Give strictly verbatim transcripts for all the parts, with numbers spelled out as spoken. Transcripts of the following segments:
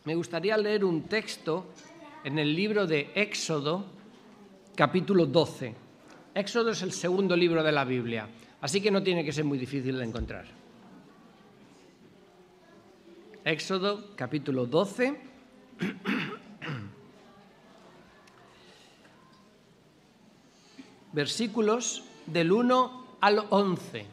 me gustaría leer un texto en el libro de Éxodo, capítulo doce. Éxodo es el segundo libro de la Biblia, así que no tiene que ser muy difícil de encontrar. Éxodo, capítulo doce. Versículos del uno al once.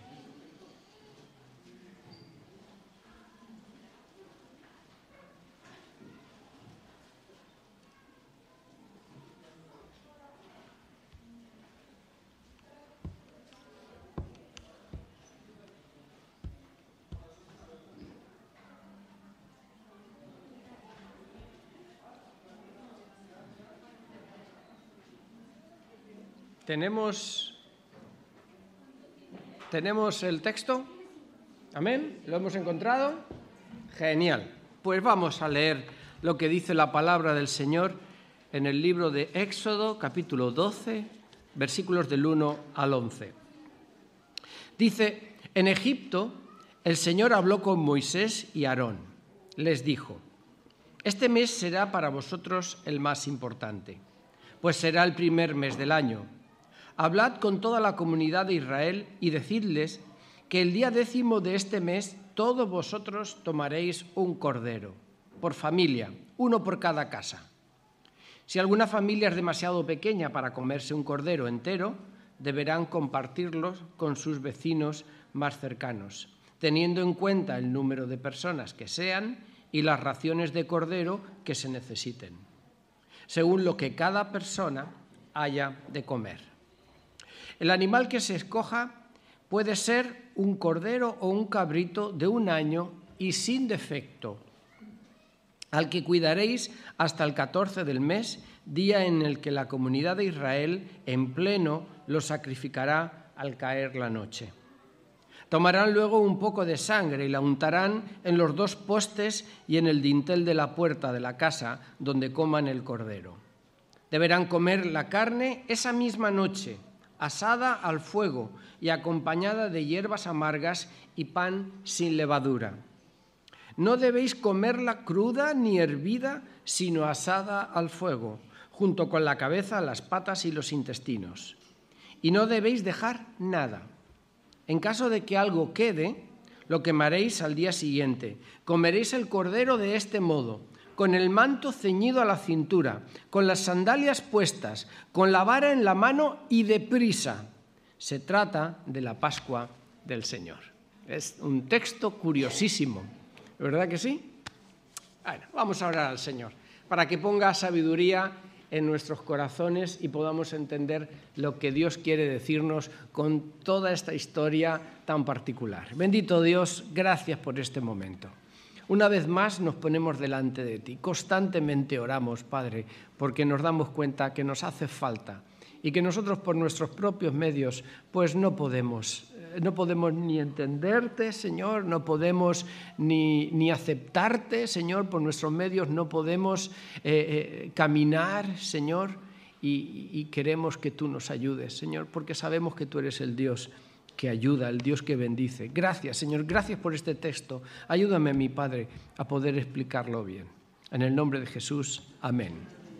¿Tenemos, ¿Tenemos el texto? ¿Amén? ¿Lo hemos encontrado? Genial. Pues vamos a leer lo que dice la palabra del Señor en el libro de Éxodo, capítulo doce, versículos del uno al once. Dice: en Egipto el Señor habló con Moisés y Aarón. Les dijo: este mes será para vosotros el más importante, pues será el primer mes del año. Hablad con toda la comunidad de Israel y decidles que el día décimo de este mes todos vosotros tomaréis un cordero, por familia, uno por cada casa. Si alguna familia es demasiado pequeña para comerse un cordero entero, deberán compartirlo con sus vecinos más cercanos, teniendo en cuenta el número de personas que sean y las raciones de cordero que se necesiten, según lo que cada persona haya de comer. El animal que se escoja puede ser un cordero o un cabrito de un año y sin defecto, al que cuidaréis hasta el catorce del mes, día en el que la comunidad de Israel en pleno lo sacrificará al caer la noche. Tomarán luego un poco de sangre y la untarán en los dos postes y en el dintel de la puerta de la casa donde coman el cordero. Deberán comer la carne esa misma noche, asada al fuego y acompañada de hierbas amargas y pan sin levadura. No debéis comerla cruda ni hervida, sino asada al fuego, junto con la cabeza, las patas y los intestinos. Y no debéis dejar nada. En caso de que algo quede, lo quemaréis al día siguiente. Comeréis el cordero de este modo: con el manto ceñido a la cintura, con las sandalias puestas, con la vara en la mano y deprisa. Se trata de la Pascua del Señor. Es un texto curiosísimo, ¿verdad que sí? Bueno, vamos a orar al Señor para que ponga sabiduría en nuestros corazones y podamos entender lo que Dios quiere decirnos con toda esta historia tan particular. Bendito Dios, gracias por este momento. Una vez más nos ponemos delante de ti. Constantemente oramos, Padre, porque nos damos cuenta que nos hace falta y que nosotros por nuestros propios medios pues no podemos, no podemos ni entenderte, Señor, no podemos ni, ni aceptarte, Señor, por nuestros medios no podemos eh, eh, caminar, Señor, y, y queremos que tú nos ayudes, Señor, porque sabemos que tú eres el Dios que ayuda, el Dios que bendice. Gracias, Señor, gracias por este texto. Ayúdame, mi Padre, a poder explicarlo bien. En el nombre de Jesús, amén.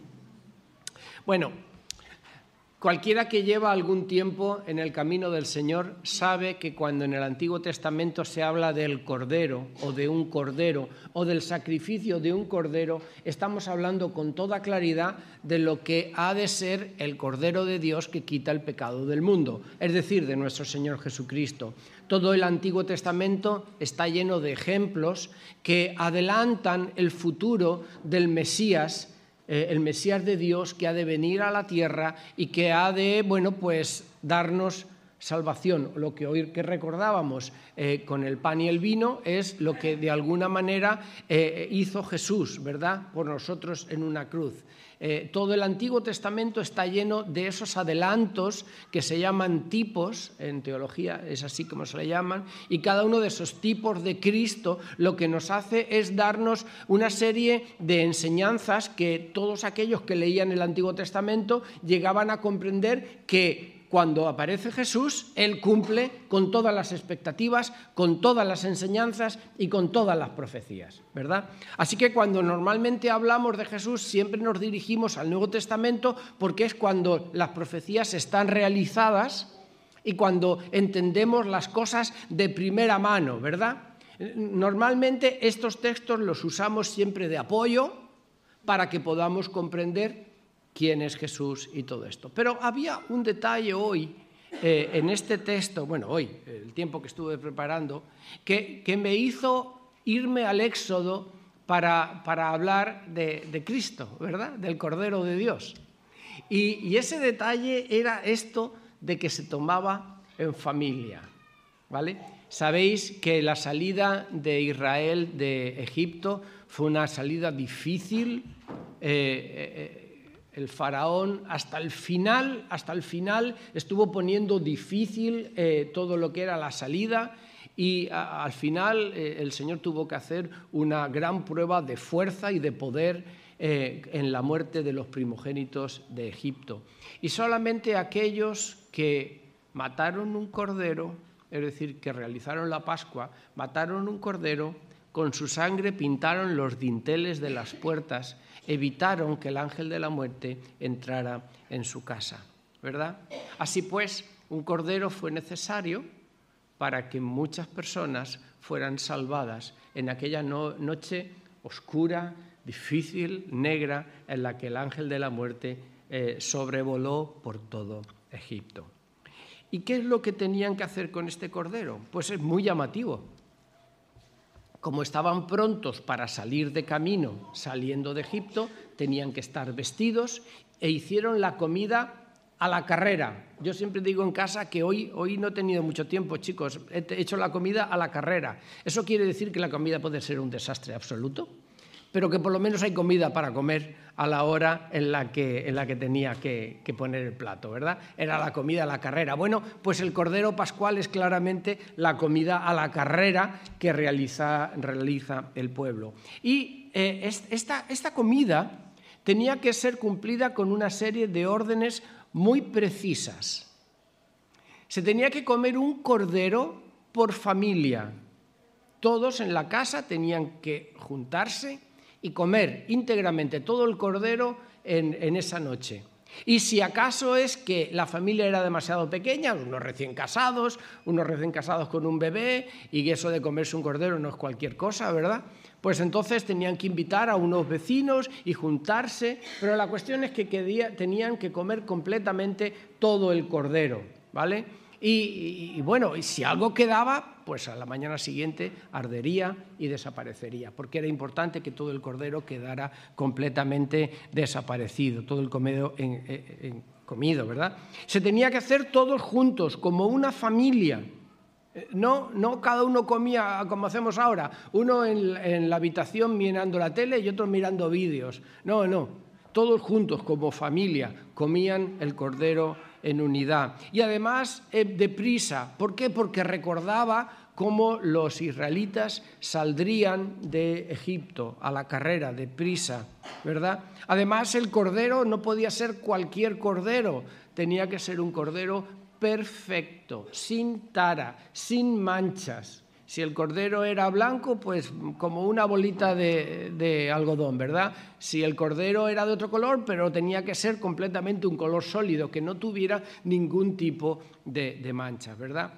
Bueno, cualquiera que lleva algún tiempo en el camino del Señor sabe que cuando en el Antiguo Testamento se habla del cordero o de un cordero o del sacrificio de un cordero, estamos hablando con toda claridad de lo que ha de ser el Cordero de Dios que quita el pecado del mundo, es decir, de nuestro Señor Jesucristo. Todo el Antiguo Testamento está lleno de ejemplos que adelantan el futuro del Mesías, eh, el Mesías de Dios que ha de venir a la tierra y que ha de, bueno, pues darnos salvación. Lo que hoy que recordábamos eh, con el pan y el vino es lo que de alguna manera eh, hizo Jesús, ¿verdad?, por nosotros en una cruz. Eh, todo el Antiguo Testamento está lleno de esos adelantos que se llaman tipos, en teología es así como se le llaman, y cada uno de esos tipos de Cristo lo que nos hace es darnos una serie de enseñanzas que todos aquellos que leían el Antiguo Testamento llegaban a comprender que cuando aparece Jesús, Él cumple con todas las expectativas, con todas las enseñanzas y con todas las profecías, ¿verdad? Así que cuando normalmente hablamos de Jesús, siempre nos dirigimos al Nuevo Testamento porque es cuando las profecías están realizadas y cuando entendemos las cosas de primera mano, ¿verdad? Normalmente estos textos los usamos siempre de apoyo para que podamos comprender quién es Jesús y todo esto. Pero había un detalle hoy eh, en este texto, bueno, hoy, el tiempo que estuve preparando, que, que me hizo irme al Éxodo para, para hablar de, de Cristo, ¿verdad? Del Cordero de Dios. Y, y ese detalle era esto de que se tomaba en familia, ¿vale? Sabéis que la salida de Israel de Egipto fue una salida difícil. Eh, eh, el faraón hasta el final, hasta el final estuvo poniendo difícil eh, todo lo que era la salida y a, al final eh, el Señor tuvo que hacer una gran prueba de fuerza y de poder eh, en la muerte de los primogénitos de Egipto. Y solamente aquellos que mataron un cordero, es decir, que realizaron la Pascua, mataron un cordero, con su sangre pintaron los dinteles de las puertas, evitaron que el ángel de la muerte entrara en su casa, ¿verdad? Así pues, un cordero fue necesario para que muchas personas fueran salvadas en aquella no- noche oscura, difícil, negra, en la que el ángel de la muerte eh, sobrevoló por todo Egipto. ¿Y qué es lo que tenían que hacer con este cordero? Pues es muy llamativo. Como estaban prontos para salir de camino, saliendo de Egipto, tenían que estar vestidos e hicieron la comida a la carrera. Yo siempre digo en casa que hoy, hoy no he tenido mucho tiempo, chicos, he hecho la comida a la carrera. ¿Eso quiere decir que la comida puede ser un desastre absoluto? Pero que por lo menos hay comida para comer a la hora en la que, en la que tenía que, que poner el plato, ¿verdad? Era la comida a la carrera. Bueno, pues el Cordero Pascual es claramente la comida a la carrera que realiza, realiza el pueblo. Y eh, esta, esta comida tenía que ser cumplida con una serie de órdenes muy precisas. Se tenía que comer un cordero por familia. Todos en la casa tenían que juntarse y comer íntegramente todo el cordero en, en esa noche. Y si acaso es que la familia era demasiado pequeña, unos recién casados, unos recién casados con un bebé, y eso de comerse un cordero no es cualquier cosa, ¿verdad? Pues entonces tenían que invitar a unos vecinos y juntarse, pero la cuestión es que quería, tenían que comer completamente todo el cordero, ¿vale? Y, y, y bueno, y si algo quedaba, pues a la mañana siguiente ardería y desaparecería, porque era importante que todo el cordero quedara completamente desaparecido, todo el comido, en, en, en comido, ¿verdad? Se tenía que hacer todos juntos, como una familia. No, no cada uno comía como hacemos ahora, uno en, en la habitación mirando la tele y otro mirando vídeos. No, no, todos juntos como familia comían el cordero en unidad. Y además eh, deprisa. ¿Por qué? Porque recordaba cómo los israelitas saldrían de Egipto a la carrera, deprisa, ¿verdad? Además, el cordero no podía ser cualquier cordero, tenía que ser un cordero perfecto, sin tara, sin manchas. Si el cordero era blanco, pues como una bolita de, de algodón, ¿verdad? Si el cordero era de otro color, pero tenía que ser completamente un color sólido, que no tuviera ningún tipo de, de manchas, ¿verdad?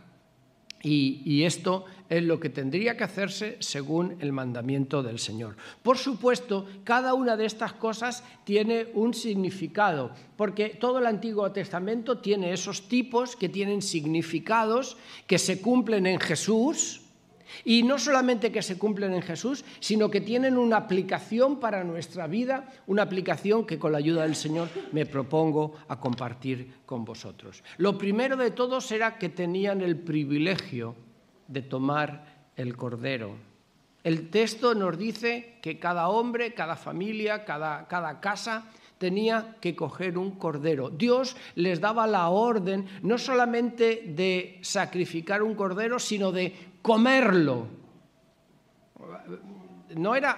Y, y esto es lo que tendría que hacerse según el mandamiento del Señor. Por supuesto, cada una de estas cosas tiene un significado, porque todo el Antiguo Testamento tiene esos tipos que tienen significados que se cumplen en Jesús. Y no solamente que se cumplen en Jesús, sino que tienen una aplicación para nuestra vida, una aplicación que con la ayuda del Señor me propongo a compartir con vosotros. Lo primero de todos era que tenían el privilegio de tomar el cordero. El texto nos dice que cada hombre, cada familia, cada, cada casa tenía que coger un cordero. Dios les daba la orden no solamente de sacrificar un cordero, sino de comerlo. No era,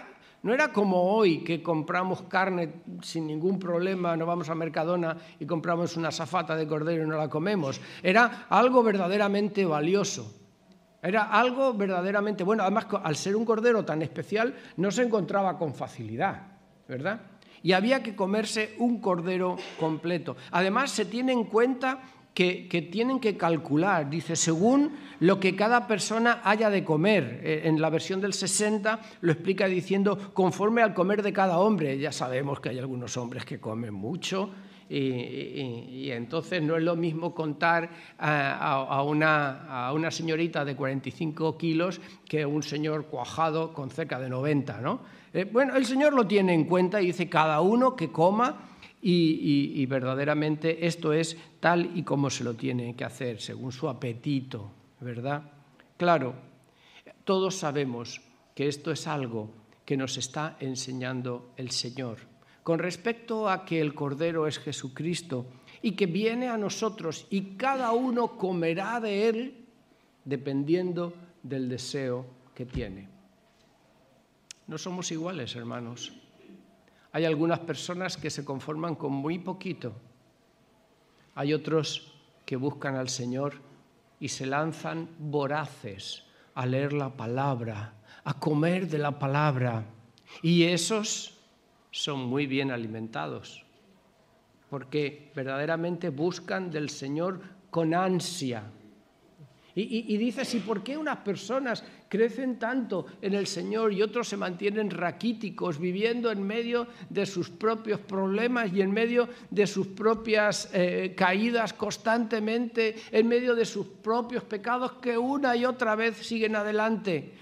No era como hoy, que compramos carne sin ningún problema, nos vamos a Mercadona y compramos una azafata de cordero y no la comemos. Era algo verdaderamente valioso. Era algo verdaderamente bueno. Además, al ser un cordero tan especial, no se encontraba con facilidad, ¿verdad? Y había que comerse un cordero completo. Además, se tiene en cuenta que, que tienen que calcular, dice, según lo que cada persona haya de comer. En la versión del sesenta lo explica diciendo, conforme al comer de cada hombre. Ya sabemos que hay algunos hombres que comen mucho, y, y, y entonces no es lo mismo contar a, a, a, una, a una señorita de cuarenta y cinco kilos que un señor cuajado con cerca de noventa, ¿no? Eh, bueno, el Señor lo tiene en cuenta y dice, cada uno que coma, y, y, y verdaderamente esto es tal y como se lo tiene que hacer, según su apetito, ¿verdad? Claro, todos sabemos que esto es algo que nos está enseñando el Señor, con respecto a que el Cordero es Jesucristo y que viene a nosotros y cada uno comerá de Él dependiendo del deseo que tiene. No somos iguales, hermanos. Hay algunas personas que se conforman con muy poquito. Hay otros que buscan al Señor y se lanzan voraces a leer la palabra, a comer de la palabra. Y esos son muy bien alimentados, porque verdaderamente buscan del Señor con ansia. Y, y, y dices, ¿y por qué unas personas crecen tanto en el Señor y otros se mantienen raquíticos, viviendo en medio de sus propios problemas y en medio de sus propias eh, caídas constantemente, en medio de sus propios pecados que una y otra vez siguen adelante?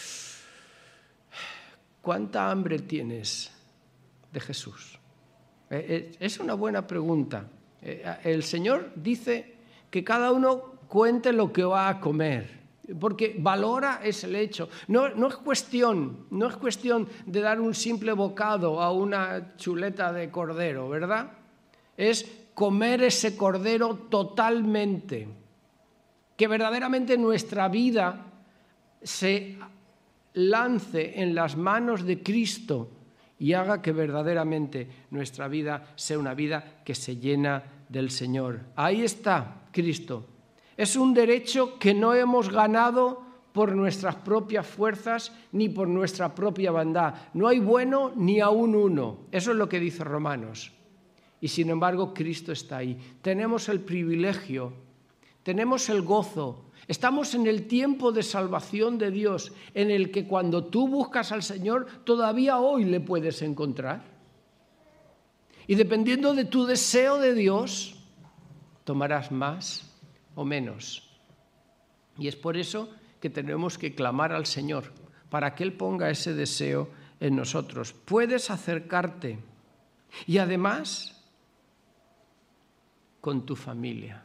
¿Cuánta hambre tienes de Jesús? Es una buena pregunta. El Señor dice que cada uno cuente lo que va a comer, porque valora ese hecho. No, no es cuestión, no es cuestión de dar un simple bocado a una chuleta de cordero, ¿verdad? Es comer ese cordero totalmente, que verdaderamente nuestra vida se lance en las manos de Cristo y haga que verdaderamente nuestra vida sea una vida que se llena del Señor. Ahí está Cristo. Es un derecho que no hemos ganado por nuestras propias fuerzas ni por nuestra propia bondad. No hay bueno ni aún uno. Eso es lo que dice Romanos. Y sin embargo, Cristo está ahí. Tenemos el privilegio, tenemos el gozo. Estamos en el tiempo de salvación de Dios, en el que cuando tú buscas al Señor, todavía hoy le puedes encontrar. Y dependiendo de tu deseo de Dios, tomarás más o menos. Y es por eso que tenemos que clamar al Señor, para que Él ponga ese deseo en nosotros. Puedes acercarte y además con tu familia.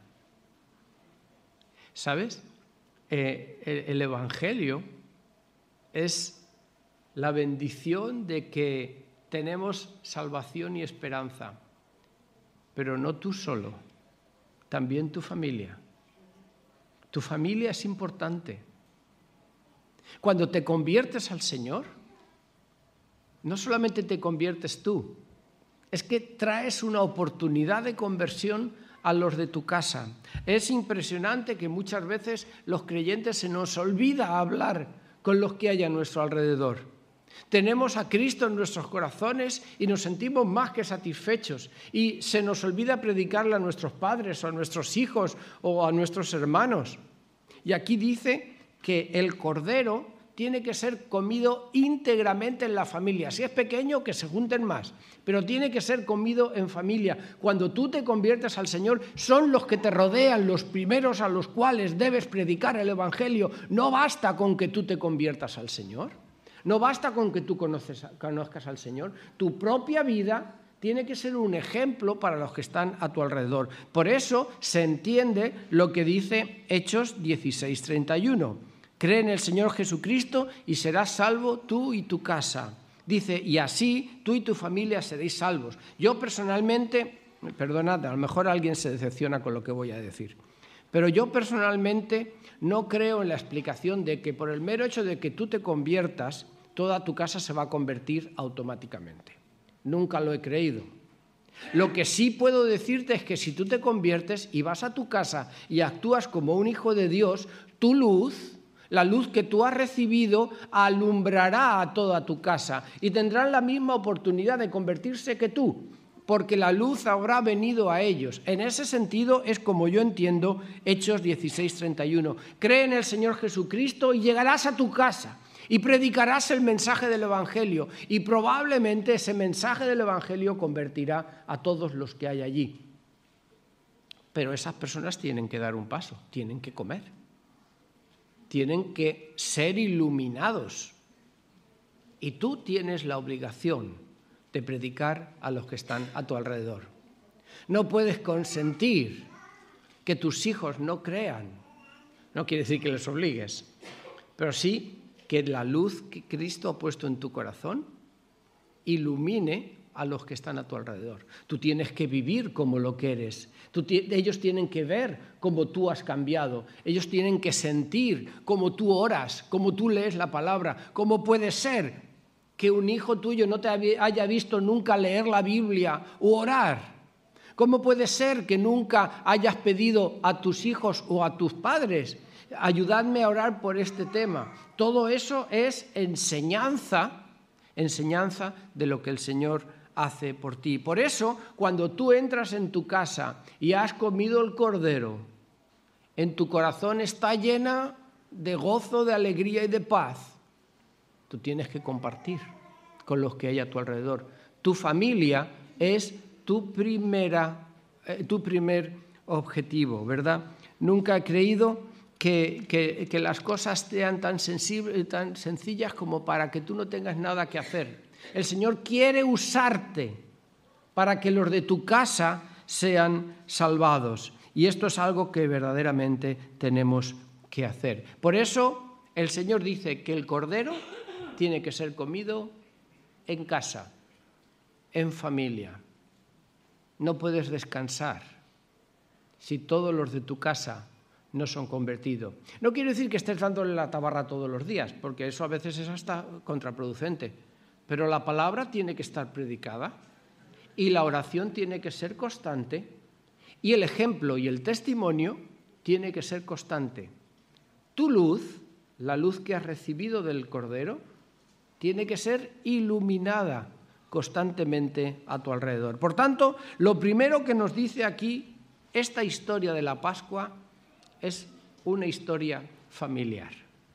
¿Sabes? Eh, el, el Evangelio es la bendición de que tenemos salvación y esperanza, pero no tú solo, también tu familia. Tu familia es importante. Cuando te conviertes al Señor, no solamente te conviertes tú, es que traes una oportunidad de conversión a los de tu casa. Es impresionante que muchas veces los creyentes se nos olvida hablar con los que hay a nuestro alrededor. Tenemos a Cristo en nuestros corazones y nos sentimos más que satisfechos, y se nos olvida predicarle a nuestros padres o a nuestros hijos o a nuestros hermanos. Y aquí dice que el cordero tiene que ser comido íntegramente en la familia. Si es pequeño, que se junten más, pero tiene que ser comido en familia. Cuando tú te conviertes al Señor, son los que te rodean los primeros a los cuales debes predicar el Evangelio. No basta con que tú te conviertas al Señor. No basta con que tú conoces, conozcas al Señor. Tu propia vida tiene que ser un ejemplo para los que están a tu alrededor. Por eso se entiende lo que dice Hechos dieciséis treinta y uno. Cree en el Señor Jesucristo y serás salvo tú y tu casa. Dice, y así tú y tu familia seréis salvos. Yo personalmente, perdonad, a lo mejor alguien se decepciona con lo que voy a decir, pero yo personalmente no creo en la explicación de que por el mero hecho de que tú te conviertas, toda tu casa se va a convertir automáticamente. Nunca lo he creído. Lo que sí puedo decirte es que si tú te conviertes y vas a tu casa y actúas como un hijo de Dios, tu luz, la luz que tú has recibido, alumbrará a toda tu casa y tendrán la misma oportunidad de convertirse que tú, porque la luz habrá venido a ellos. En ese sentido es como yo entiendo Hechos dieciséis, treinta y uno. Cree en el Señor Jesucristo y llegarás a tu casa y predicarás el mensaje del Evangelio, y probablemente ese mensaje del Evangelio convertirá a todos los que hay allí. Pero esas personas tienen que dar un paso, tienen que comer, tienen que ser iluminados. Y tú tienes la obligación de predicar a los que están a tu alrededor. No puedes consentir que tus hijos no crean. No quiere decir que les obligues, pero sí que la luz que Cristo ha puesto en tu corazón ilumine a los que están a tu alrededor. Tú tienes que vivir como lo que eres. Tú, ellos tienen que ver cómo tú has cambiado. Ellos tienen que sentir cómo tú oras, cómo tú lees la palabra. ¿Cómo puede ser que un hijo tuyo no te haya visto nunca leer la Biblia u orar? ¿Cómo puede ser que nunca hayas pedido a tus hijos o a tus padres: ayudadme a orar por este tema? Todo eso es enseñanza, enseñanza de lo que el Señor hace por ti. Por eso, cuando tú entras en tu casa y has comido el cordero, en tu corazón está llena de gozo, de alegría y de paz. Tú tienes que compartir con los que hay a tu alrededor. Tu familia es tu, primera, eh, tu primer objetivo, ¿verdad? Nunca he creído Que, que, que las cosas sean tan, sensibles, tan sencillas como para que tú no tengas nada que hacer. El Señor quiere usarte para que los de tu casa sean salvados. Y esto es algo que verdaderamente tenemos que hacer. Por eso el Señor dice que el cordero tiene que ser comido en casa, en familia. No puedes descansar si todos los de tu casa no son convertidos. No quiero decir que estés dándole la tabarra todos los días, porque eso a veces es hasta contraproducente, pero la palabra tiene que estar predicada y la oración tiene que ser constante y el ejemplo y el testimonio tiene que ser constante. Tu luz, la luz que has recibido del Cordero, tiene que ser iluminada constantemente a tu alrededor. Por tanto, lo primero que nos dice aquí esta historia de la Pascua es una historia familiar.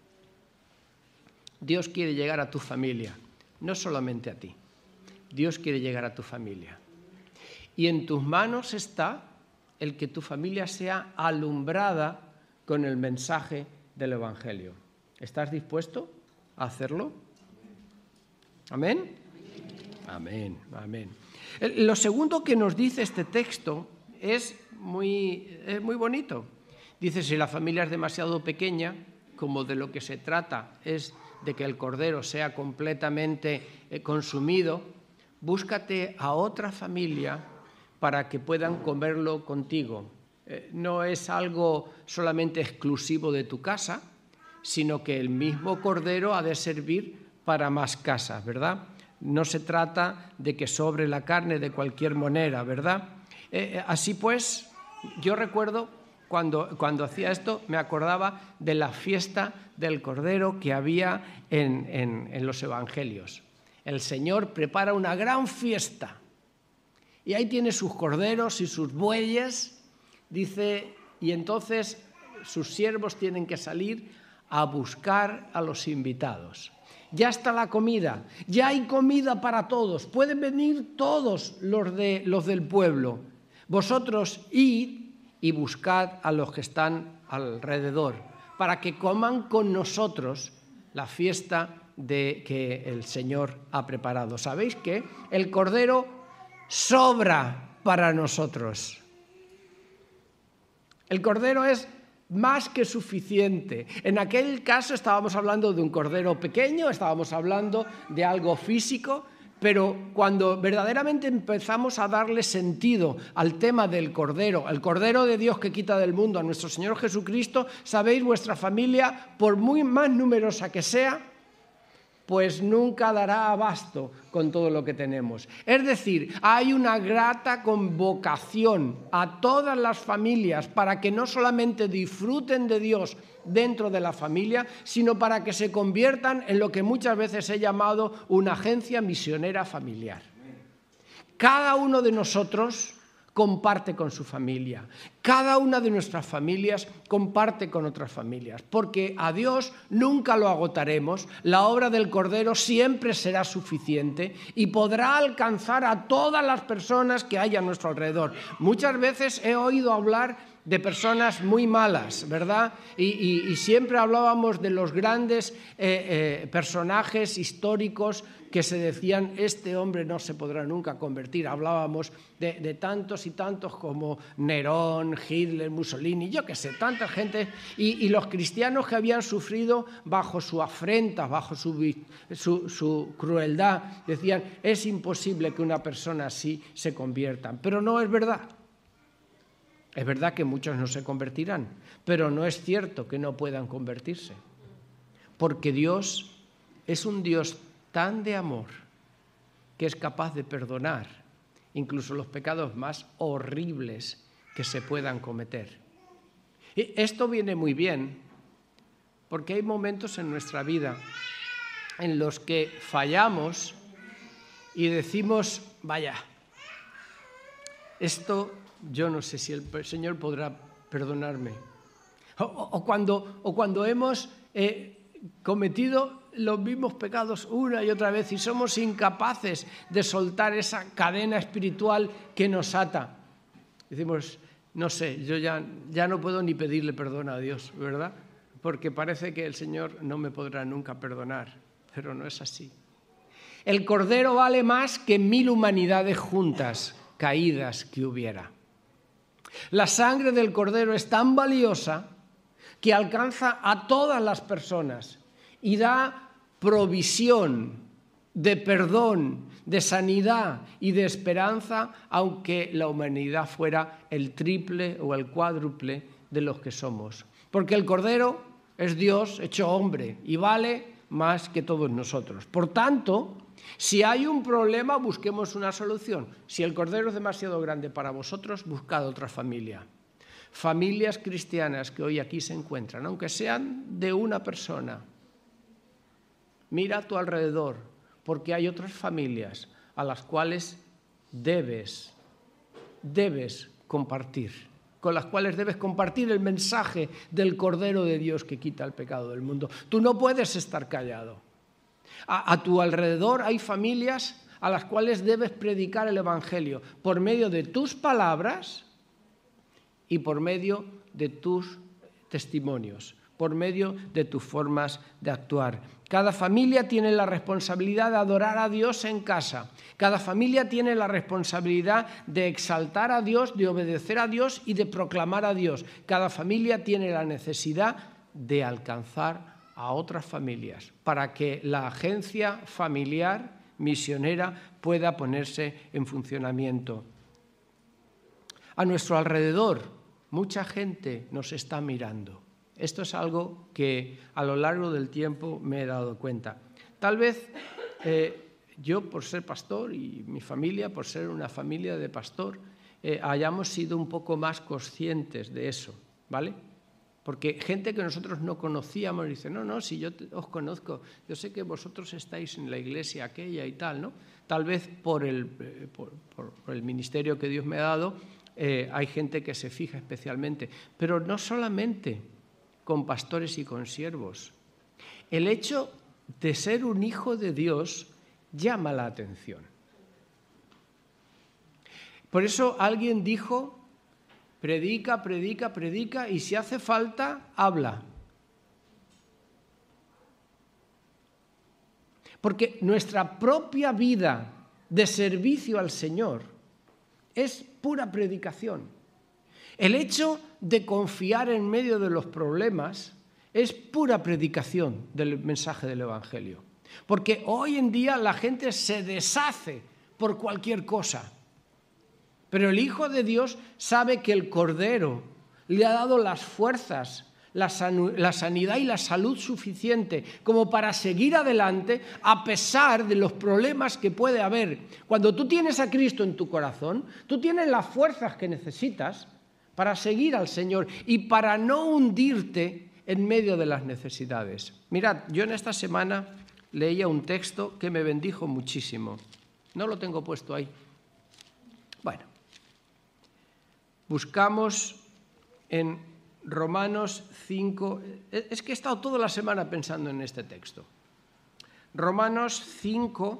Dios quiere llegar a tu familia, no solamente a ti. Dios quiere llegar a tu familia. Y en tus manos está el que tu familia sea alumbrada con el mensaje del Evangelio. ¿Estás dispuesto a hacerlo? ¿Amén? Amén, amén. Lo segundo que nos dice este texto es muy, es muy bonito. Dice, si la familia es demasiado pequeña, como de lo que se trata es de que el cordero sea completamente consumido, búscate a otra familia para que puedan comerlo contigo. Eh, no es algo solamente exclusivo de tu casa, sino que el mismo cordero ha de servir para más casas, ¿verdad? No se trata de que sobre la carne de cualquier manera, ¿verdad? Eh, así pues, yo recuerdo Cuando, cuando hacía esto, me acordaba de la fiesta del Cordero que había en, en, en los Evangelios. El Señor prepara una gran fiesta y ahí tiene sus corderos y sus bueyes, dice, y entonces sus siervos tienen que salir a buscar a los invitados. Ya está la comida, ya hay comida para todos, pueden venir todos los, de, los del pueblo. Vosotros id y buscad a los que están alrededor, para que coman con nosotros la fiesta de que el Señor ha preparado. ¿Sabéis qué? El Cordero sobra para nosotros. El Cordero es más que suficiente. En aquel caso estábamos hablando de un Cordero pequeño, estábamos hablando de algo físico, pero cuando verdaderamente empezamos a darle sentido al tema del Cordero, al Cordero de Dios que quita del mundo, a nuestro Señor Jesucristo, sabéis, vuestra familia, por muy más numerosa que sea, pues nunca dará abasto con todo lo que tenemos. Es decir, hay una grata convocación a todas las familias para que no solamente disfruten de Dios dentro de la familia, sino para que se conviertan en lo que muchas veces he llamado una agencia misionera familiar. Cada uno de nosotros comparte con su familia. Cada una de nuestras familias comparte con otras familias, porque a Dios nunca lo agotaremos, la obra del Cordero siempre será suficiente y podrá alcanzar a todas las personas que hay a nuestro alrededor. Muchas veces he oído hablar de personas muy malas, ¿verdad? Y, y, y siempre hablábamos de los grandes eh, eh, personajes históricos que se decían, este hombre no se podrá nunca convertir. Hablábamos de, de tantos y tantos como Nerón, Hitler, Mussolini, yo qué sé, tanta gente. Y, y los cristianos que habían sufrido bajo su afrenta, bajo su, su, su crueldad, decían, es imposible que una persona así se convierta. Pero no es verdad. Es verdad que muchos no se convertirán, pero no es cierto que no puedan convertirse. Porque Dios es un Dios tan de amor que es capaz de perdonar incluso los pecados más horribles que se puedan cometer. Y esto viene muy bien porque hay momentos en nuestra vida en los que fallamos y decimos, vaya, esto yo no sé si el Señor podrá perdonarme. O, o, o, cuando, o cuando hemos eh, cometido los mismos pecados una y otra vez y somos incapaces de soltar esa cadena espiritual que nos ata. Decimos, no sé, yo ya, ya no puedo ni pedirle perdón a Dios, ¿verdad? Porque parece que el Señor no me podrá nunca perdonar, pero no es así. El Cordero vale más que mil humanidades juntas, caídas que hubiera. La sangre del Cordero es tan valiosa que alcanza a todas las personas y da provisión de perdón, de sanidad y de esperanza, aunque la humanidad fuera el triple o el cuádruple de los que somos. Porque el Cordero es Dios hecho hombre y vale más que todos nosotros. Por tanto, si hay un problema, busquemos una solución. Si el Cordero es demasiado grande para vosotros, buscad otra familia. Familias cristianas que hoy aquí se encuentran, aunque sean de una persona. Mira a tu alrededor, porque hay otras familias a las cuales debes, debes compartir, con las cuales debes compartir el mensaje del Cordero de Dios que quita el pecado del mundo. Tú no puedes estar callado. A, a tu alrededor hay familias a las cuales debes predicar el Evangelio por medio de tus palabras y por medio de tus testimonios, por medio de tus formas de actuar. Cada familia tiene la responsabilidad de adorar a Dios en casa. Cada familia tiene la responsabilidad de exaltar a Dios, de obedecer a Dios y de proclamar a Dios. Cada familia tiene la necesidad de alcanzar a otras familias para que la agencia familiar misionera pueda ponerse en funcionamiento. A nuestro alrededor, mucha gente nos está mirando. Esto es algo que a lo largo del tiempo me he dado cuenta. Tal vez eh, yo, por ser pastor, y mi familia, por ser una familia de pastor, eh, hayamos sido un poco más conscientes de eso, ¿vale? Porque gente que nosotros no conocíamos dice, no, no, si yo te, os conozco, yo sé que vosotros estáis en la iglesia aquella y tal, ¿no? Tal vez por el, eh, por, por, por el ministerio que Dios me ha dado, eh, hay gente que se fija especialmente, pero no solamente con pastores y con siervos. El hecho de ser un hijo de Dios llama la atención. Por eso alguien dijo, predica, predica, predica, y si hace falta, habla. Porque nuestra propia vida de servicio al Señor es pura predicación. El hecho de confiar en medio de los problemas es pura predicación del mensaje del Evangelio. Porque hoy en día la gente se deshace por cualquier cosa. Pero el Hijo de Dios sabe que el Cordero le ha dado las fuerzas, la, san, la sanidad y la salud suficiente como para seguir adelante a pesar de los problemas que puede haber. Cuando tú tienes a Cristo en tu corazón, tú tienes las fuerzas que necesitas para seguir al Señor y para no hundirte en medio de las necesidades. Mirad, yo en esta semana leía un texto que me bendijo muchísimo. No lo tengo puesto ahí. Bueno, buscamos en Romanos cinco. Es que he estado toda la semana pensando en este texto. Romanos cinco,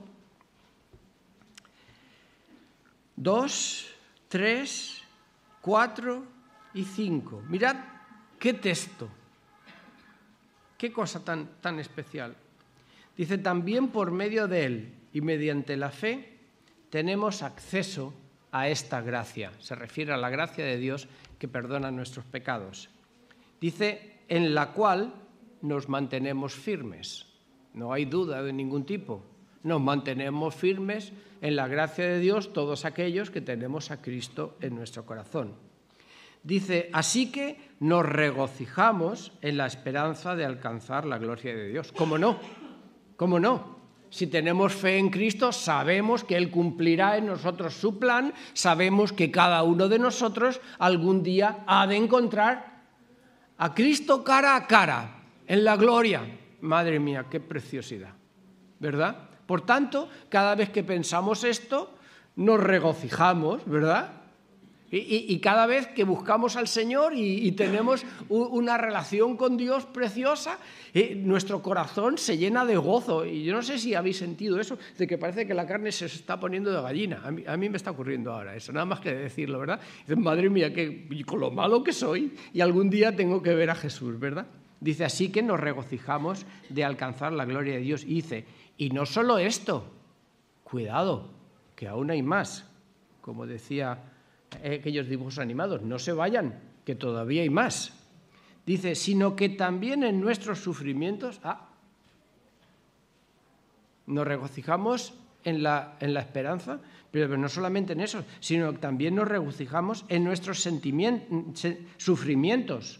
dos, tres, cuatro y cinco. Mirad qué texto, qué cosa tan, tan especial. Dice, también por medio de él y mediante la fe tenemos acceso a esta gracia. Se refiere a la gracia de Dios que perdona nuestros pecados. Dice, en la cual nos mantenemos firmes. No hay duda de ningún tipo. Nos mantenemos firmes en la gracia de Dios todos aquellos que tenemos a Cristo en nuestro corazón. Dice, así que nos regocijamos en la esperanza de alcanzar la gloria de Dios. ¿Cómo no? ¿Cómo no? Si tenemos fe en Cristo, sabemos que Él cumplirá en nosotros su plan, sabemos que cada uno de nosotros algún día ha de encontrar a Cristo cara a cara, en la gloria. Madre mía, qué preciosidad, ¿verdad? Por tanto, cada vez que pensamos esto, nos regocijamos, ¿verdad? Y, y, y cada vez que buscamos al Señor y, y tenemos un, una relación con Dios preciosa, eh, nuestro corazón se llena de gozo. Y yo no sé si habéis sentido eso, de que parece que la carne se está poniendo de gallina. A mí, a mí me está ocurriendo ahora eso, nada más que decirlo, ¿verdad? Dice, madre mía, que, con lo malo que soy, y algún día tengo que ver a Jesús, ¿verdad? Dice, así que nos regocijamos de alcanzar la gloria de Dios. Y dice, y no solo esto, cuidado, que aún hay más, como decía aquellos dibujos animados, no se vayan, que todavía hay más. Dice, sino que también en nuestros sufrimientos, ah, nos regocijamos en la, en la esperanza, pero no solamente en eso, sino que también nos regocijamos en nuestros sentimientos, sufrimientos.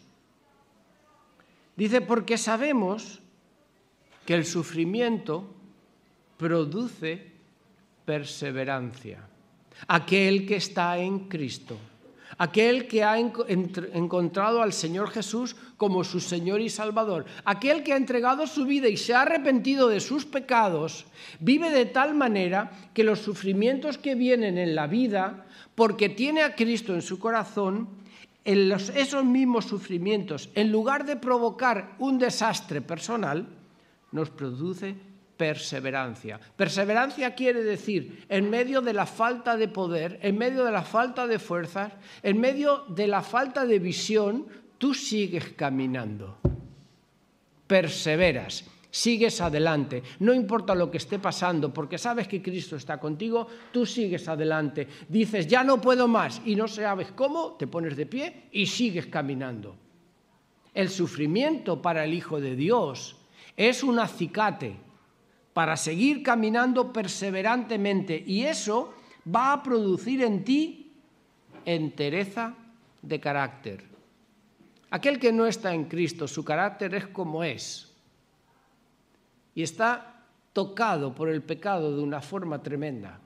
Dice, porque sabemos que el sufrimiento produce perseverancia. Aquel que está en Cristo, aquel que ha encontrado al Señor Jesús como su Señor y Salvador, aquel que ha entregado su vida y se ha arrepentido de sus pecados, vive de tal manera que los sufrimientos que vienen en la vida, porque tiene a Cristo en su corazón, en los, esos mismos sufrimientos, en lugar de provocar un desastre personal, nos produce perseverancia. Perseverancia quiere decir, en medio de la falta de poder, en medio de la falta de fuerzas, en medio de la falta de visión, tú sigues caminando. Perseveras, sigues adelante. No importa lo que esté pasando, porque sabes que Cristo está contigo, tú sigues adelante. Dices, ya no puedo más, y no sabes cómo, te pones de pie y sigues caminando. El sufrimiento para el Hijo de Dios es un acicate para seguir caminando perseverantemente, y eso va a producir en ti entereza de carácter. Aquel que no está en Cristo, su carácter es como es, y está tocado por el pecado de una forma tremenda.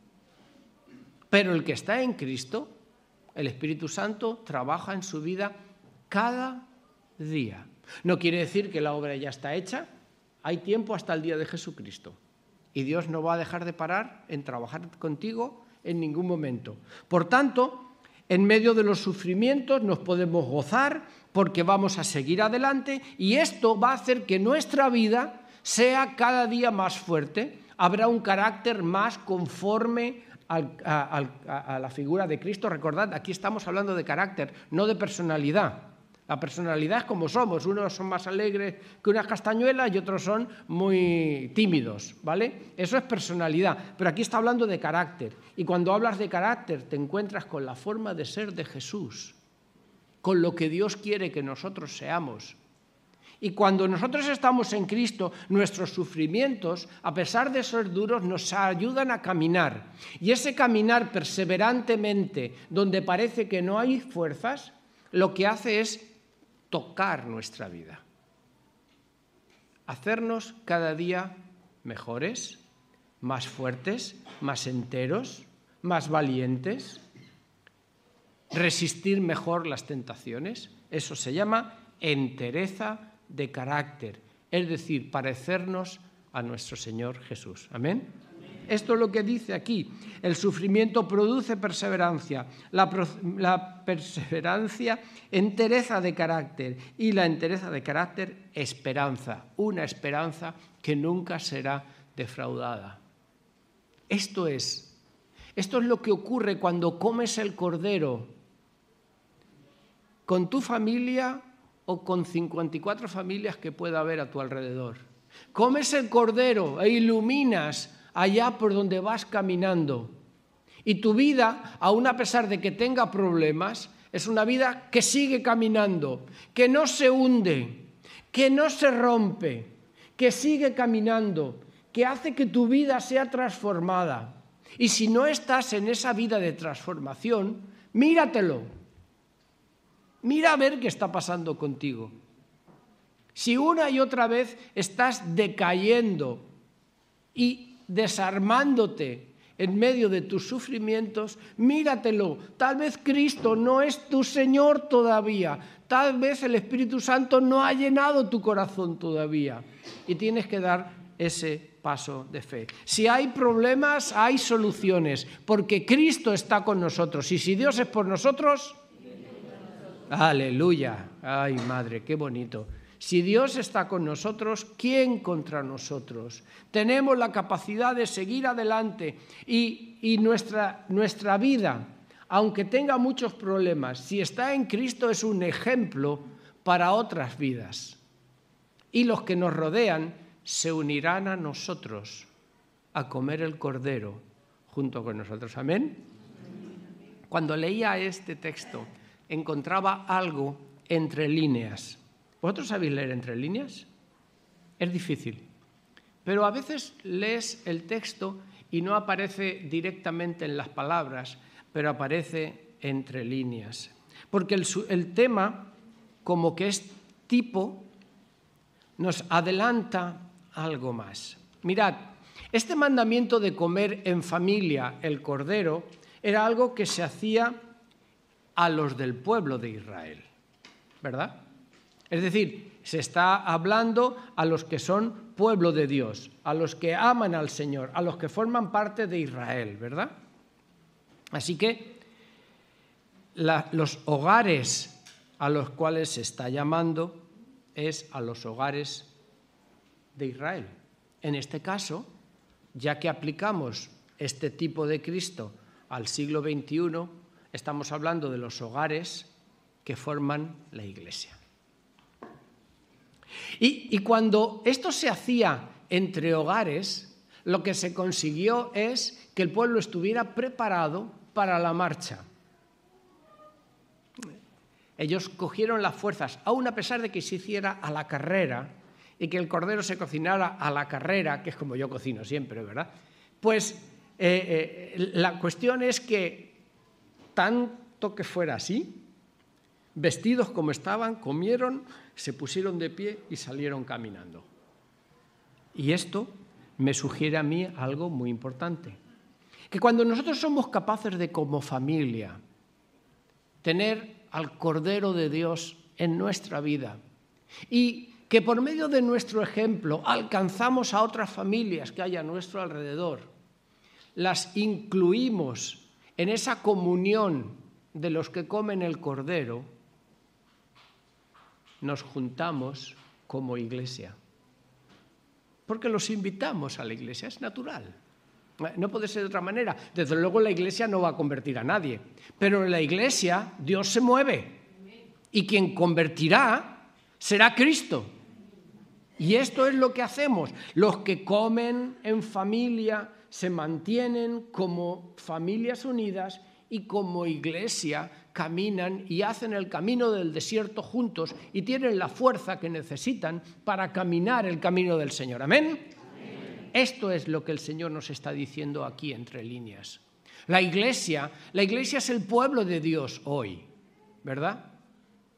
Pero el que está en Cristo, el Espíritu Santo trabaja en su vida cada día. No quiere decir que la obra ya está hecha. Hay tiempo hasta el día de Jesucristo. Y Dios no va a dejar de parar en trabajar contigo en ningún momento. Por tanto, en medio de los sufrimientos nos podemos gozar porque vamos a seguir adelante, y esto va a hacer que nuestra vida sea cada día más fuerte. Habrá un carácter más conforme al, a, a, a la figura de Cristo. Recordad, aquí estamos hablando de carácter, no de personalidad. La personalidad es como somos, unos son más alegres que unas castañuelas y otros son muy tímidos, ¿vale? Eso es personalidad, pero aquí está hablando de carácter. Y cuando hablas de carácter te encuentras con la forma de ser de Jesús, con lo que Dios quiere que nosotros seamos. Y cuando nosotros estamos en Cristo, nuestros sufrimientos, a pesar de ser duros, nos ayudan a caminar. Y ese caminar perseverantemente, donde parece que no hay fuerzas, lo que hace es tocar nuestra vida. Hacernos cada día mejores, más fuertes, más enteros, más valientes, resistir mejor las tentaciones. Eso se llama entereza de carácter, es decir, parecernos a nuestro Señor Jesús. ¿Amén? Amén. Esto es lo que dice aquí. El sufrimiento produce perseverancia, la, la perseverancia, entereza de carácter, y la entereza de carácter, esperanza, una esperanza que nunca será defraudada. Esto es, esto es lo que ocurre cuando comes el cordero con tu familia o con cincuenta y cuatro familias que pueda haber a tu alrededor. Comes el cordero e iluminas allá por donde vas caminando. Y tu vida, aun a pesar de que tenga problemas, es una vida que sigue caminando, que no se hunde, que no se rompe, que sigue caminando, que hace que tu vida sea transformada. Y si no estás en esa vida de transformación, míratelo. Mira a ver qué está pasando contigo. Si una y otra vez estás decayendo y desarmándote en medio de tus sufrimientos, míratelo. Tal vez Cristo no es tu Señor todavía. Tal vez el Espíritu Santo no ha llenado tu corazón todavía. Y tienes que dar ese paso de fe. Si hay problemas, hay soluciones, porque Cristo está con nosotros. Y si Dios es por nosotros, aleluya. Ay, madre, qué bonito. Si Dios está con nosotros, ¿quién contra nosotros? Tenemos la capacidad de seguir adelante y, y nuestra, nuestra vida, aunque tenga muchos problemas, si está en Cristo es un ejemplo para otras vidas. Y los que nos rodean se unirán a nosotros a comer el cordero junto con nosotros. ¿Amén? Cuando leía este texto, encontraba algo entre líneas. ¿Vosotros sabéis leer entre líneas? Es difícil. Pero a veces lees el texto y no aparece directamente en las palabras, pero aparece entre líneas. Porque el, el tema, como que es tipo, nos adelanta algo más. Mirad, este mandamiento de comer en familia el cordero era algo que se hacía a los del pueblo de Israel, ¿verdad? Es decir, se está hablando a los que son pueblo de Dios, a los que aman al Señor, a los que forman parte de Israel, ¿verdad? Así que la, los hogares a los cuales se está llamando es a los hogares de Israel. En este caso, ya que aplicamos este tipo de Cristo al siglo veintiuno, estamos hablando de los hogares que forman la Iglesia. Y, y cuando esto se hacía entre hogares, lo que se consiguió es que el pueblo estuviera preparado para la marcha. Ellos cogieron las fuerzas, aun a pesar de que se hiciera a la carrera y que el cordero se cocinara a la carrera, que es como yo cocino siempre, ¿verdad? Pues eh, eh, la cuestión es que tanto que fuera así, vestidos como estaban, comieron, se pusieron de pie y salieron caminando. Y esto me sugiere a mí algo muy importante, que cuando nosotros somos capaces de, como familia, tener al Cordero de Dios en nuestra vida y que por medio de nuestro ejemplo alcanzamos a otras familias que hay a nuestro alrededor, las incluimos en esa comunión de los que comen el Cordero, nos juntamos como iglesia. Porque los invitamos a la iglesia, es natural. No puede ser de otra manera. Desde luego la iglesia no va a convertir a nadie, pero en la iglesia Dios se mueve y quien convertirá será Cristo. Y esto es lo que hacemos. Los que comen en familia se mantienen como familias unidas y como iglesia caminan y hacen el camino del desierto juntos y tienen la fuerza que necesitan para caminar el camino del Señor. ¿Amén? Amén. Esto es lo que el Señor nos está diciendo aquí entre líneas. La iglesia, la iglesia es el pueblo de Dios hoy, ¿verdad?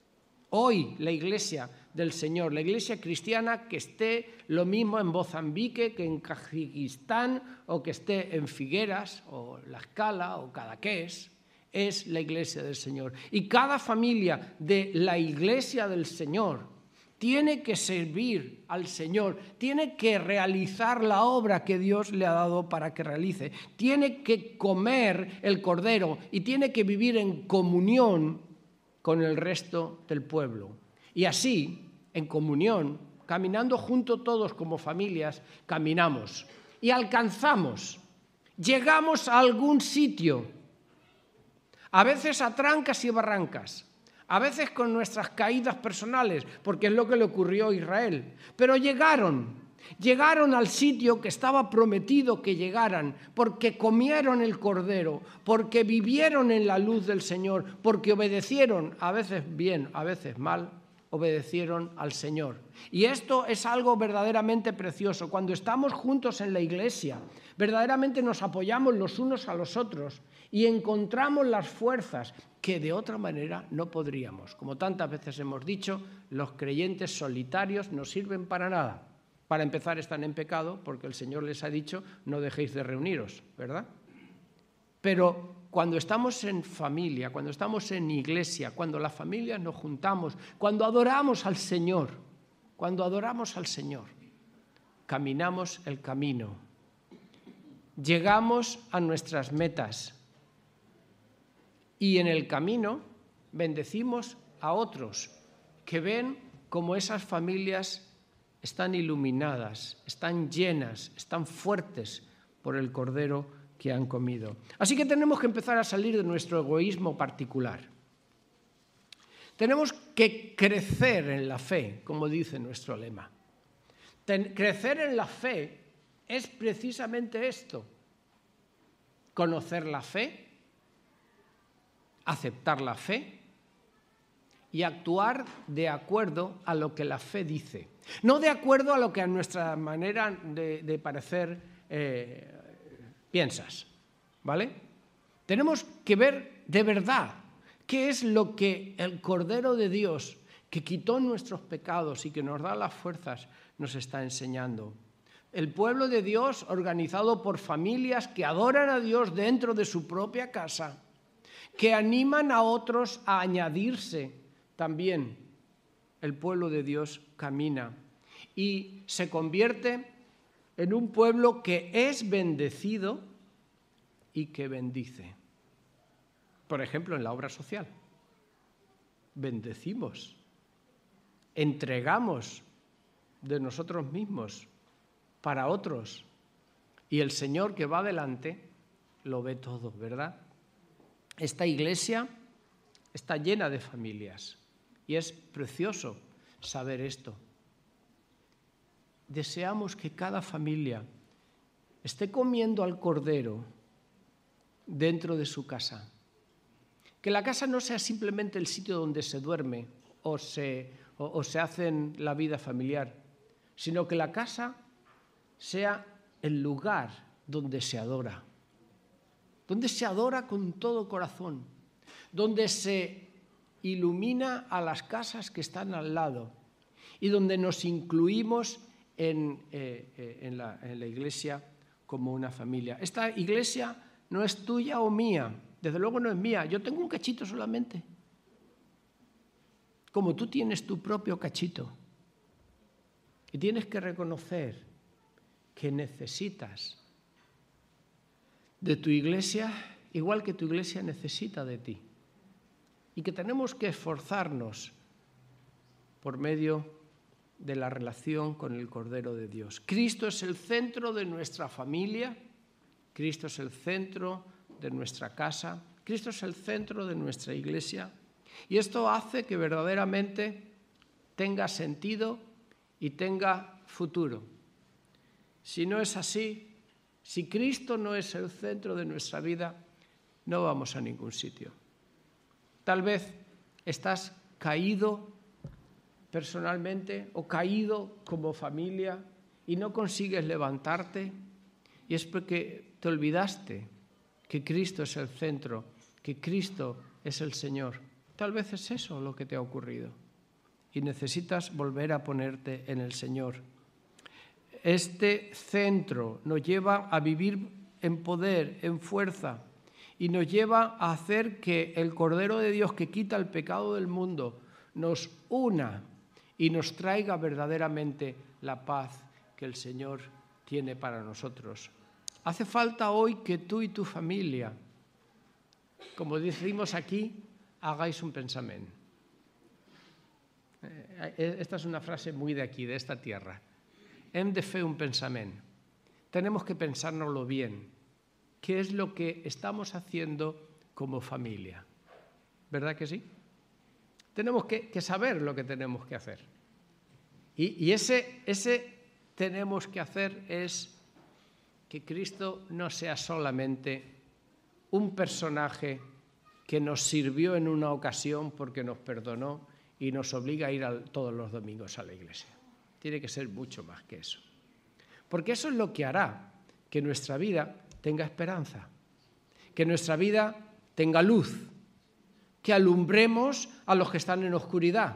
Hoy la iglesia del Señor, la iglesia cristiana, que esté lo mismo en Mozambique que en Kazajistán o que esté en Figueras o La Escala o Cadaqués, es la iglesia del Señor. Y cada familia de la iglesia del Señor tiene que servir al Señor, tiene que realizar la obra que Dios le ha dado para que realice, tiene que comer el cordero y tiene que vivir en comunión con el resto del pueblo. Y así, en comunión, caminando juntos todos como familias, caminamos y alcanzamos, llegamos a algún sitio, a veces a trancas y barrancas, a veces con nuestras caídas personales, porque es lo que le ocurrió a Israel, pero llegaron, llegaron al sitio que estaba prometido que llegaran, porque comieron el cordero, porque vivieron en la luz del Señor, porque obedecieron, a veces bien, a veces mal, obedecieron al Señor. Y esto es algo verdaderamente precioso. Cuando estamos juntos en la iglesia, verdaderamente nos apoyamos los unos a los otros y encontramos las fuerzas que de otra manera no podríamos. Como tantas veces hemos dicho, los creyentes solitarios no sirven para nada. Para empezar, están en pecado porque el Señor les ha dicho no dejéis de reuniros, ¿verdad? Pero cuando estamos en familia, cuando estamos en iglesia, cuando las familias nos juntamos, cuando adoramos al Señor, cuando adoramos al Señor, caminamos el camino, llegamos a nuestras metas y en el camino bendecimos a otros que ven cómo esas familias están iluminadas, están llenas, están fuertes por el cordero que han comido. Así que tenemos que empezar a salir de nuestro egoísmo particular. Tenemos que crecer en la fe, como dice nuestro lema. Ten- crecer en la fe es precisamente esto: conocer la fe, aceptar la fe y actuar de acuerdo a lo que la fe dice. No de acuerdo a lo que a nuestra manera de, de parecer eh, piensas, ¿vale? Tenemos que ver de verdad qué es lo que el Cordero de Dios, que quitó nuestros pecados y que nos da las fuerzas, nos está enseñando. El pueblo de Dios, organizado por familias que adoran a Dios dentro de su propia casa, que animan a otros a añadirse también. El pueblo de Dios camina y se convierte en un pueblo que es bendecido y que bendice. Por ejemplo, en la obra social. Bendecimos, entregamos de nosotros mismos para otros. Y el Señor que va adelante lo ve todo, ¿verdad? Esta iglesia está llena de familias y es precioso saber esto. Deseamos que cada familia esté comiendo al cordero dentro de su casa. Que la casa no sea simplemente el sitio donde se duerme o se, o, o se hace la vida familiar, sino que la casa sea el lugar donde se adora, donde se adora con todo corazón, donde se ilumina a las casas que están al lado y donde nos incluimos en, eh, en, la, en la iglesia como una familia. Esta iglesia no es tuya o mía, desde luego no es mía, yo tengo un cachito solamente, como tú tienes tu propio cachito. Y tienes que reconocer que necesitas de tu iglesia igual que tu iglesia necesita de ti. Y que tenemos que esforzarnos por medio de la relación con el Cordero de Dios. Cristo es el centro de nuestra familia, Cristo es el centro de nuestra casa, Cristo es el centro de nuestra iglesia. Y esto hace que verdaderamente tenga sentido y tenga futuro. Si no es así, si Cristo no es el centro de nuestra vida, no vamos a ningún sitio. Tal vez estás caído personalmente o caído como familia y no consigues levantarte, y es porque te olvidaste que Cristo es el centro, que Cristo es el Señor. Tal vez es eso lo que te ha ocurrido. y necesitas volver a ponerte en el Señor. Este centro nos lleva a vivir en poder, en fuerza, y nos lleva a hacer que el Cordero de Dios que quita el pecado del mundo nos una y nos traiga verdaderamente la paz que el Señor tiene para nosotros. Hace falta hoy que tú y tu familia, como decimos aquí, hagáis un pensamiento. Esta es una frase muy de aquí, de esta tierra. Hem de fer un pensament. Tenemos que pensárnoslo bien. ¿Qué es lo que estamos haciendo como familia? ¿Verdad que sí? Tenemos que, que saber lo que tenemos que hacer. Y, y ese, ese tenemos que hacer es que Cristo no sea solamente un personaje que nos sirvió en una ocasión porque nos perdonó y nos obliga a ir a, todos los domingos a la iglesia. Tiene que ser mucho más que eso. Porque eso es lo que hará que nuestra vida tenga esperanza, que nuestra vida tenga luz, que alumbremos a los que están en oscuridad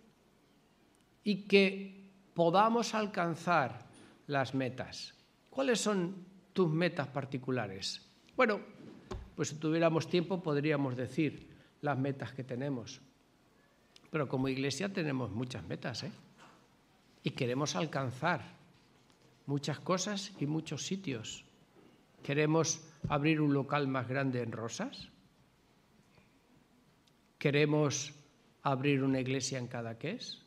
y que podamos alcanzar las metas. ¿Cuáles son tus metas particulares? Bueno, pues si tuviéramos tiempo podríamos decir las metas que tenemos. Pero como iglesia tenemos muchas metas, ¿eh? Y queremos alcanzar muchas cosas y muchos sitios. ¿Queremos abrir un local más grande en Rosas? ¿Queremos abrir una iglesia en Cadaqués?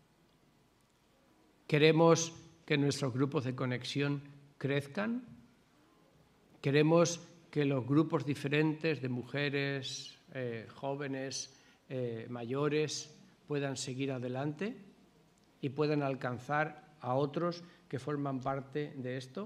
¿Queremos que nuestros grupos de conexión crezcan? ¿Queremos que los grupos diferentes de mujeres, eh, jóvenes, eh, mayores puedan seguir adelante y puedan alcanzar a otros que forman parte de esto?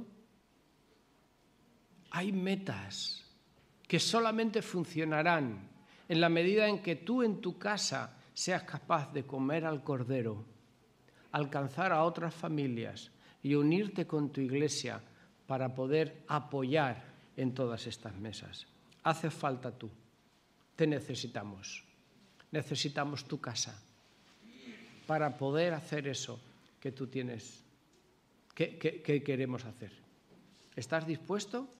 Hay metas que solamente funcionarán en la medida en que tú en tu casa seas capaz de comer al Cordero, alcanzar a otras familias y unirte con tu iglesia para poder apoyar en todas estas mesas. Hace falta tú, te necesitamos, necesitamos tu casa para poder hacer eso que tú tienes, que, que, que queremos hacer. ¿Estás dispuesto